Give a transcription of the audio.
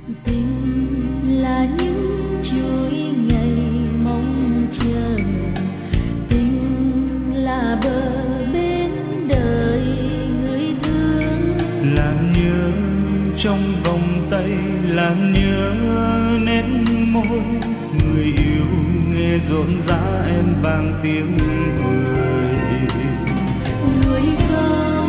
Tình là những chuỗi ngày mong chờ, tình là bờ bên đời người thương. Làm nhớ trong vòng tay, làm nhớ nét môi người yêu, nghe rộn rã em vang tiếng cười. Người con